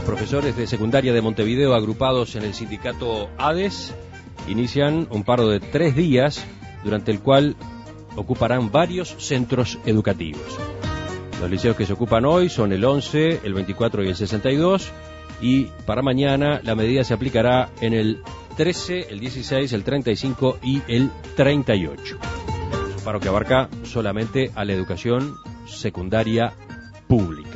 profesores de secundaria de Montevideo, agrupados en el sindicato ADES, inician un paro de 3 días, durante el cual ocuparán varios centros educativos. Los liceos que se ocupan hoy son el 11, el 24 y el 62, y para mañana la medida se aplicará en el 13, el 16, el 35 y el 38. Un paro que abarca solamente a la educación secundaria pública.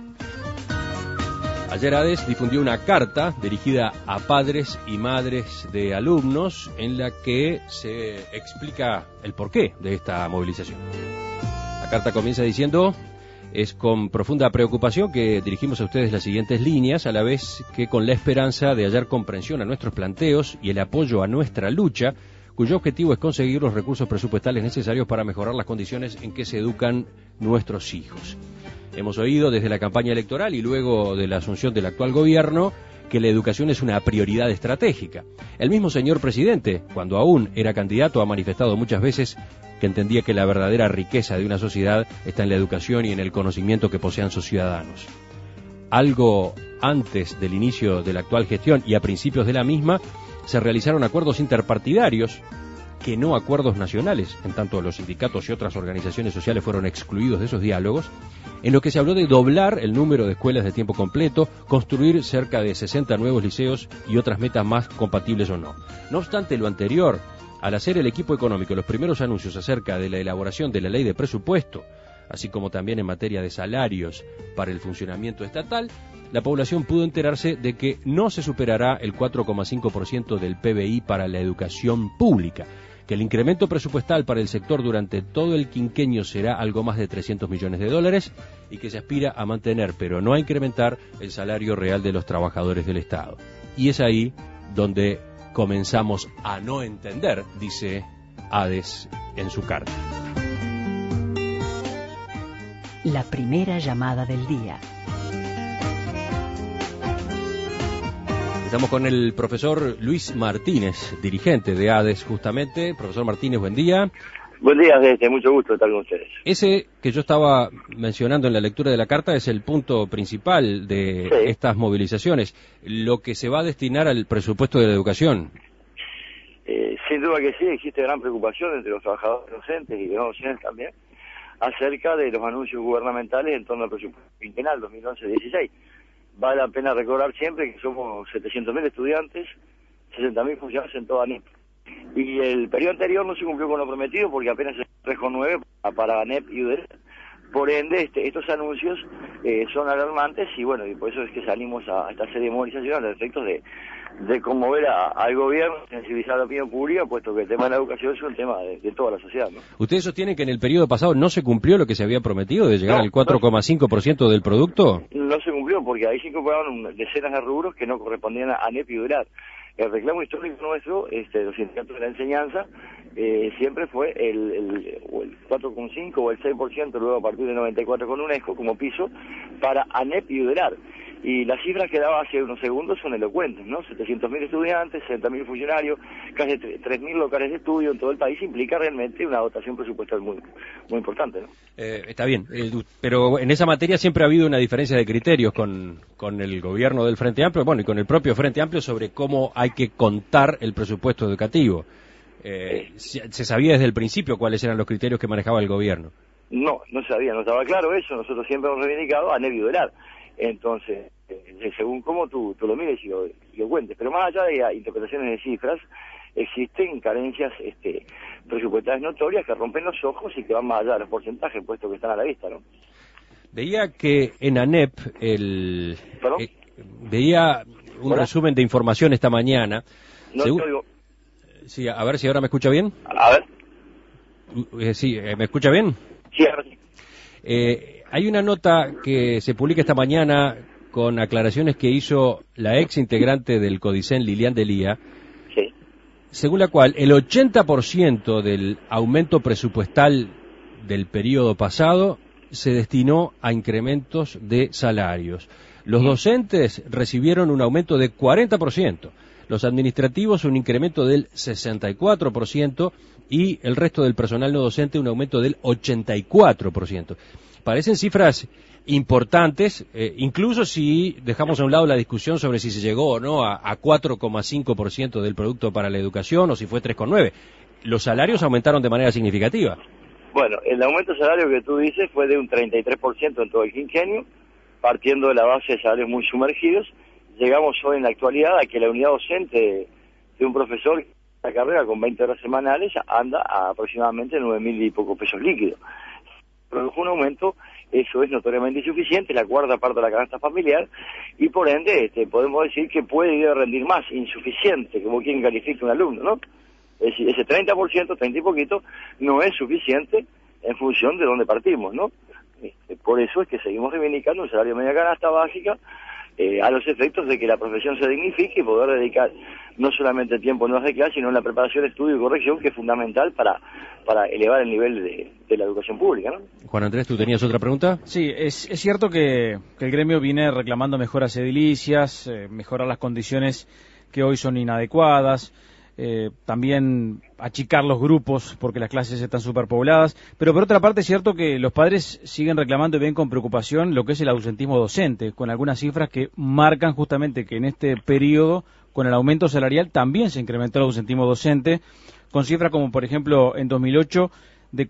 Ayer ADES difundió una carta dirigida a padres y madres de alumnos en la que se explica el porqué de esta movilización. La carta comienza diciendo: es con profunda preocupación que dirigimos a ustedes las siguientes líneas, a la vez que con la esperanza de hallar comprensión a nuestros planteos y el apoyo a nuestra lucha, cuyo objetivo es conseguir los recursos presupuestales necesarios para mejorar las condiciones en que se educan nuestros hijos. Hemos oído desde la campaña electoral y luego de la asunción del actual gobierno que la educación es una prioridad estratégica. El mismo señor presidente, cuando aún era candidato, ha manifestado muchas veces que entendía que la verdadera riqueza de una sociedad está en la educación y en el conocimiento que posean sus ciudadanos. Algo antes del inicio de la actual gestión y a principios de la misma, se realizaron acuerdos interpartidarios, que no acuerdos nacionales, en tanto los sindicatos y otras organizaciones sociales fueron excluidos de esos diálogos, en lo que se habló de doblar el número de escuelas de tiempo completo, construir cerca de 60 nuevos liceos y otras metas más compatibles o no. No obstante lo anterior, al hacer el equipo económico los primeros anuncios acerca de la elaboración de la ley de presupuesto, así como también en materia de salarios para el funcionamiento estatal, la población pudo enterarse de que no se superará el 4,5% del PBI para la educación pública, que el incremento presupuestal para el sector durante todo el quinquenio será algo más de $300 millones y que se aspira a mantener, pero no a incrementar, el salario real de los trabajadores del Estado. Y es ahí donde comenzamos a no entender, dice ADES en su carta. La primera llamada del día. Estamos con el profesor Luis Martínez, dirigente de ADES justamente. Profesor Martínez, buen día. Buen día, mucho gusto estar con ustedes. Ese que yo estaba mencionando en la lectura de la carta es el punto principal de estas movilizaciones, lo que se va a destinar al presupuesto de la educación. Sin duda que sí, existe gran preocupación entre los trabajadores docentes y los docentes también acerca de los anuncios gubernamentales en torno al presupuesto quinquenal 2011-16. Vale la pena recordar siempre que somos 700.000 estudiantes, 60.000 funcionarios en toda ANEP. Y el periodo anterior no se cumplió con lo prometido porque apenas se dejó 9 para ANEP y UDEL. Por ende, estos anuncios son alarmantes y bueno, y por eso es que salimos a esta serie de movilizaciones a los efectos de conmover al gobierno, sensibilizar a la opinión pública, puesto que el tema de la educación es un tema de toda la sociedad, ¿no? ¿Ustedes sostienen que en el periodo pasado no se cumplió lo que se había prometido de llegar al 4,5% del producto? No se cumplió porque ahí se incorporaron decenas de rubros que no correspondían a ANEP y UDEL. El reclamo histórico nuestro, los sindicatos de la enseñanza, siempre fue el 4,5 o el 6%, luego a partir del 94 con UNESCO como piso, para ANEP y UDELAR. Y las cifras que daba hace unos segundos son elocuentes, ¿no? 700.000 estudiantes, 60.000 funcionarios, casi 3.000 locales de estudio en todo el país, implica realmente una dotación presupuestal muy importante, ¿no? Está bien, pero en esa materia siempre ha habido una diferencia de criterios con el gobierno del Frente Amplio, bueno, y con el propio Frente Amplio sobre cómo hay que contar el presupuesto educativo. ¿Se sabía desde el principio cuáles eran los criterios que manejaba el gobierno? No sabía, no estaba claro eso. Nosotros siempre hemos reivindicado a ANEP y UDELAR. Entonces, según cómo tú lo mires y lo cuentes. Pero más allá de interpretaciones de cifras, existen carencias presupuestales notorias que rompen los ojos y que van más allá de los porcentajes, puesto que están a la vista, ¿no? Veía que en ANEP, veía un resumen de información esta mañana. No te oigo. Sí, a ver si ahora me escucha bien. A ver. Sí, ¿me escucha bien? Sí, ahora sí. Hay una nota que se publica esta mañana con aclaraciones que hizo la ex integrante del CODICEN, Lilian Delía, según la cual el 80% del aumento presupuestal del periodo pasado se destinó a incrementos de salarios. Los docentes recibieron un aumento de 40%, los administrativos un incremento del 64% y el resto del personal no docente un aumento del 84%. parecen cifras importantes, incluso si dejamos a un lado la discusión sobre si se llegó o no a 4,5% del producto para la educación o si fue 3,9%. Los salarios aumentaron de manera significativa. Bueno, el aumento de salario que tú dices fue de un 33% en todo el quinquenio, partiendo de la base de salarios muy sumergidos. Llegamos hoy en la actualidad a que la unidad docente de un profesor, la carrera con 20 horas semanales, anda a aproximadamente 9.000 y poco pesos líquidos. Produjo un aumento, eso es notoriamente insuficiente, la cuarta parte de la canasta familiar, y por ende podemos decir que puede ir a rendir más, insuficiente, como quien califica un alumno, ¿no? Es decir, ese 30%, 30 y poquito, no es suficiente en función de dónde partimos, ¿no? Por eso es que seguimos reivindicando un salario media canasta básica, a los efectos de que la profesión se dignifique y poder dedicar no solamente tiempo en horas de clase, sino en la preparación, estudio y corrección, que es fundamental para elevar el nivel de la educación pública, ¿no? Juan Andrés, ¿tú tenías otra pregunta? Sí, es cierto que el gremio viene reclamando mejoras edilicias, mejorar las condiciones que hoy son inadecuadas, también achicar los grupos porque las clases están superpobladas, pero por otra parte es cierto que los padres siguen reclamando y ven con preocupación lo que es el ausentismo docente, con algunas cifras que marcan justamente que en este periodo, con el aumento salarial, también se incrementó el ausentismo docente, con cifras como por ejemplo en 2008 de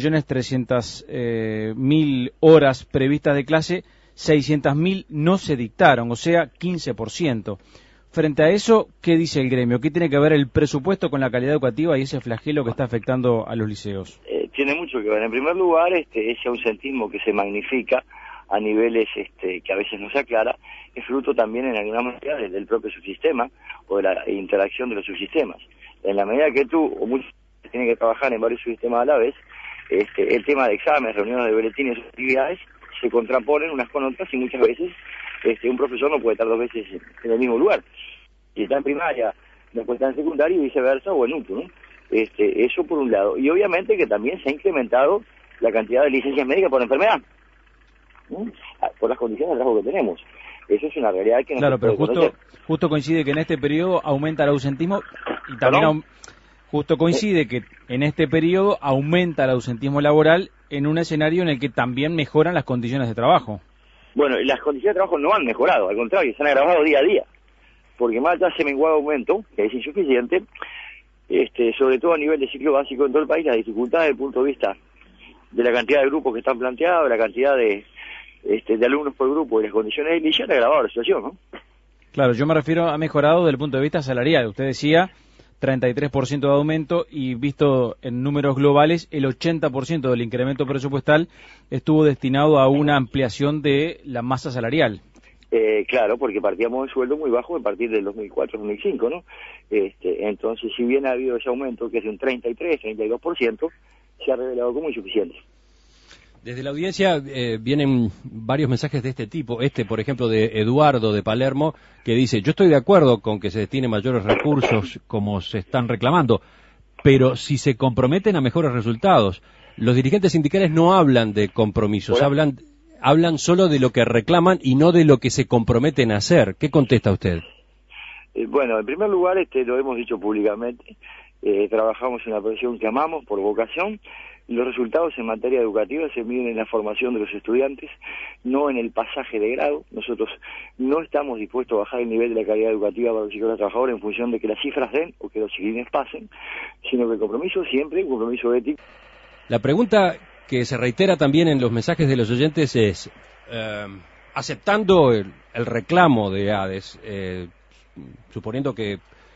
4.300.000 horas previstas de clase, 600.000 no se dictaron, o sea 15%. Frente a eso, ¿qué dice el gremio? ¿Qué tiene que ver el presupuesto con la calidad educativa y ese flagelo que está afectando a los liceos? Tiene mucho que ver. En primer lugar, ese ausentismo que se magnifica a niveles que a veces no se aclara, es fruto también en alguna medida del propio subsistema o de la interacción de los subsistemas. En la medida que tú o muchos tienen que trabajar en varios subsistemas a la vez, el tema de exámenes, reuniones de boletines y actividades se contraponen unas con otras y muchas veces un profesor no puede estar 2 veces en el mismo lugar. Si está en primaria, no puede estar en secundaria y viceversa, o en UTU, ¿no? Eso por un lado. Y obviamente que también se ha incrementado la cantidad de licencias médicas por enfermedad, ¿no? Por las condiciones de trabajo que tenemos. Eso es una realidad que no claro, se puede pero conocer. justo coincide que en este periodo aumenta el ausentismo y también justo coincide que en este periodo aumenta el ausentismo laboral en un escenario en el que también mejoran las condiciones de trabajo. Bueno, las condiciones de trabajo no han mejorado, al contrario, se han agravado día a día, porque más allá de ese menguado aumento, que es insuficiente, sobre todo a nivel de ciclo básico en todo el país, las dificultades desde el punto de vista de la cantidad de grupos que están planteados, de la cantidad de alumnos por grupo y las condiciones edilicias, han agravado la situación, ¿no? Claro, yo me refiero a mejorado desde el punto de vista salarial. Usted decía 33% de aumento y visto en números globales, el 80% del incremento presupuestal estuvo destinado a una ampliación de la masa salarial. Claro, porque partíamos de sueldo muy bajo a partir del 2004-2005, ¿no? Entonces, si bien ha habido ese aumento, que es de un 33-32%, se ha revelado como insuficiente. Desde la audiencia vienen varios mensajes de este tipo. Por ejemplo, de Eduardo de Palermo, que dice: yo estoy de acuerdo con que se destinen mayores recursos como se están reclamando, pero si se comprometen a mejores resultados. Los dirigentes sindicales no hablan de compromisos, hablan solo de lo que reclaman y no de lo que se comprometen a hacer. ¿Qué contesta usted? Bueno, en primer lugar, lo hemos dicho públicamente, trabajamos en una profesión que amamos por vocación. Los resultados en materia educativa se miden en la formación de los estudiantes, no en el pasaje de grado. Nosotros no estamos dispuestos a bajar el nivel de la calidad educativa para los chicos y los trabajadores en función de que las cifras den o que los chiquilines pasen, sino que el compromiso siempre, un compromiso ético. La pregunta que se reitera también en los mensajes de los oyentes es, aceptando el reclamo de ADES, suponiendo que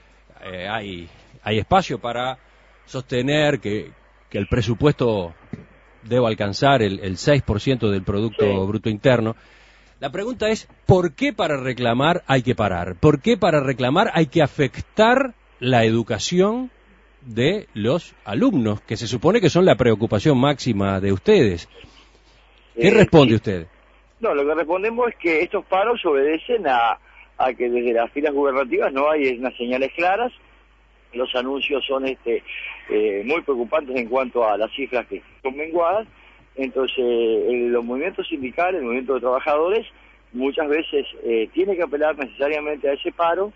hay espacio para sostener que el presupuesto deba alcanzar el 6% del Producto Bruto Interno. La pregunta es, ¿por qué para reclamar hay que parar? ¿Por qué para reclamar hay que afectar la educación de los alumnos, que se supone que son la preocupación máxima de ustedes? ¿Qué responde usted? No, lo que respondemos es que estos paros obedecen a que desde las filas gubernativas no hay unas señales claras. Los anuncios son muy preocupantes en cuanto a las cifras que son menguadas. Entonces, los movimientos sindicales, el movimiento de trabajadores, muchas veces tiene que apelar necesariamente a ese paro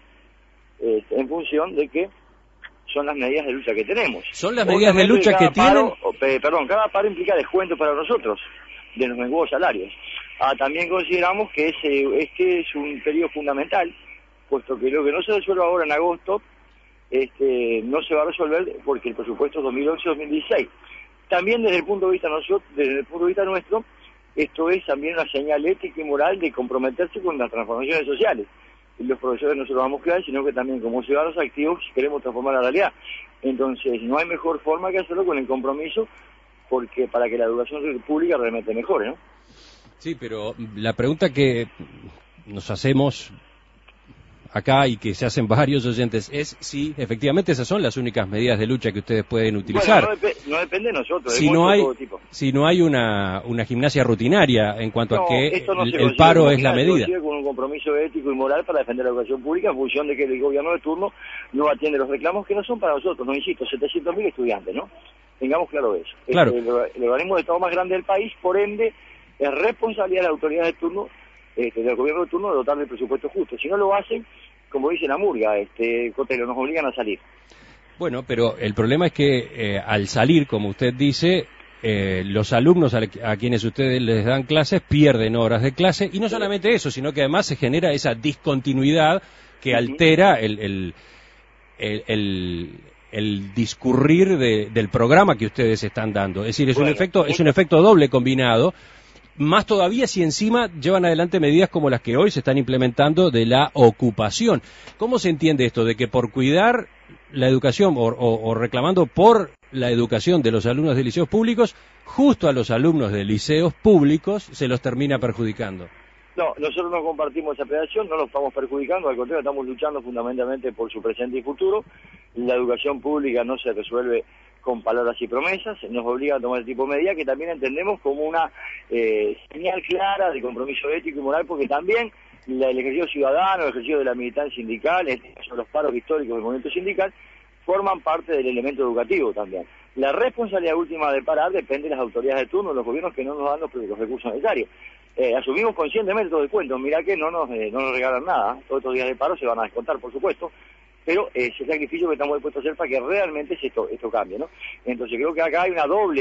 en función de que son las medidas de lucha que tenemos. ¿Son las medidas de lucha que tienen? Cada paro implica descuento para nosotros. de los menguados salarios. También consideramos que este es un periodo fundamental, puesto que lo que no se resuelva ahora en agosto no se va a resolver porque el presupuesto es 2011-2016. También desde el punto de vista nuestro, esto es también una señal ética y moral de comprometerse con las transformaciones sociales. Y los profesores no se lo vamos a quedar, sino que también como ciudadanos activos queremos transformar la realidad. Entonces no hay mejor forma que hacerlo con el compromiso, porque para que la educación pública realmente mejore, ¿no? Sí, pero la pregunta que nos hacemos acá y que se hacen varios oyentes es si efectivamente esas son las únicas medidas de lucha que ustedes pueden utilizar. Bueno, no depende de nosotros, si no hay una gimnasia rutinaria en cuanto a que el paro es la medida. Se con un compromiso ético y moral para defender la educación pública en función de que el gobierno de turno no atiende los reclamos que no son para nosotros, no insisto, 700.000 estudiantes, ¿no? Tengamos claro eso. Claro. El organismo de Estado más grande del país, por ende, es responsabilidad de las autoridades de turno, del gobierno de turno, de dotar del presupuesto justo. Si no lo hacen, como dice la murga, Cotelo, nos obligan a salir. Bueno, pero el problema es que al salir, como usted dice, los alumnos a quienes ustedes les dan clases pierden horas de clase, y no solamente eso, sino que además se genera esa discontinuidad que altera el discurrir del programa que ustedes están dando. Es decir, es un efecto doble combinado. Más todavía si encima llevan adelante medidas como las que hoy se están implementando de la ocupación. ¿Cómo se entiende esto de que por cuidar la educación o reclamando por la educación de los alumnos de liceos públicos, justo a los alumnos de liceos públicos se los termina perjudicando? No, nosotros no compartimos esa predicción, no nos estamos perjudicando, al contrario, estamos luchando fundamentalmente por su presente y futuro. La educación pública no se resuelve con palabras y promesas, nos obliga a tomar el tipo de medida que también entendemos como una señal clara de compromiso ético y moral, porque también el ejercicio ciudadano, el ejercicio de la militancia sindical, los paros históricos del movimiento sindical, forman parte del elemento educativo también. La responsabilidad última de parar depende de las autoridades de turno, los gobiernos que no nos dan los recursos necesarios. Asumimos conscientemente todo el cuento, mirá que no nos regalan nada, todos estos días de paro se van a descontar, por supuesto, pero ese sacrificio que estamos dispuestos a hacer para que realmente esto cambie, ¿no? Entonces creo que acá hay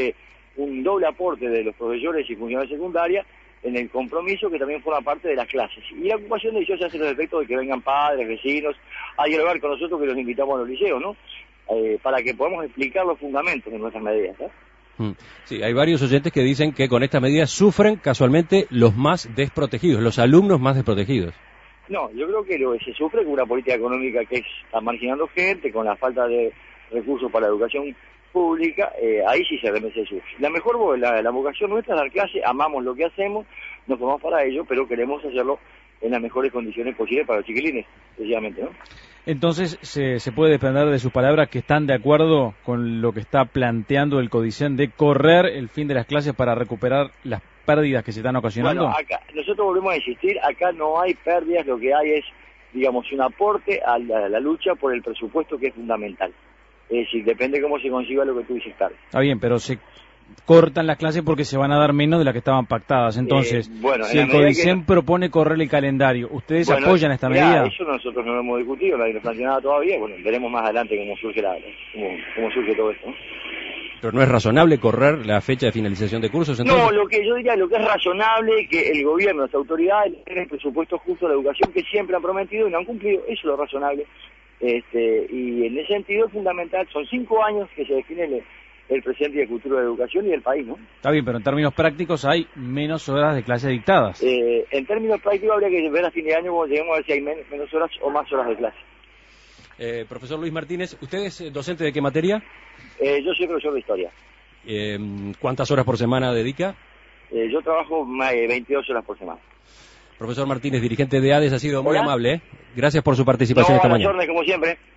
un doble aporte de los profesores y funcionarios secundarias en el compromiso que también forma parte de las clases. Y la ocupación de liceos se hace los efectos de que vengan padres, vecinos, a dialogar con nosotros, que los invitamos a los liceos, ¿no? Para que podamos explicar los fundamentos de nuestras medidas, ¿no? Sí, hay varios oyentes que dicen que con estas medidas sufren casualmente los más desprotegidos, los alumnos más desprotegidos. No, yo creo que lo que se sufre con una política económica que está marginando gente, con la falta de recursos para la educación pública, ahí sí se realmente se sufre. La vocación nuestra es dar clase, amamos lo que hacemos, nos formamos para ello, pero queremos hacerlo en las mejores condiciones posibles para los chiquilines, precisamente, ¿no? Entonces, se puede desprender de sus palabras que están de acuerdo con lo que está planteando el Codicen de correr el fin de las clases para recuperar las pérdidas que se están ocasionando. Bueno, acá, nosotros volvemos a insistir, acá no hay pérdidas, lo que hay es, digamos, un aporte a la lucha por el presupuesto que es fundamental. Es decir, depende cómo se consiga lo que tú dices, Carlos. Está bien, pero se cortan las clases porque se van a dar menos de las que estaban pactadas. Entonces, si el Codicen propone correr el calendario, ¿ustedes apoyan esta medida? Eso nosotros no lo hemos discutido, nadie lo plantea nada todavía. Bueno, veremos más adelante cómo surge cómo surge todo esto, ¿no? ¿Pero no es razonable correr la fecha de finalización de cursos, entonces? No, lo que es razonable que el gobierno, las autoridades, tengan el presupuesto justo a la educación que siempre han prometido y no han cumplido. Eso es lo razonable. Y en ese sentido es fundamental. Son 5 años que se define el presente y el futuro de la educación y del país, ¿no? Está bien, pero en términos prácticos hay menos horas de clase dictadas. En términos prácticos habría que ver a fin de año cuando lleguemos a ver si hay menos horas o más horas de clase. Profesor Luis Martínez, ¿usted es docente de qué materia? Yo soy profesor de historia. ¿Cuántas horas por semana dedica? Yo trabajo 22 horas por semana. Profesor Martínez, dirigente de ADES, ha sido muy amable, ¿eh? Gracias por su participación esta mañana. Como siempre.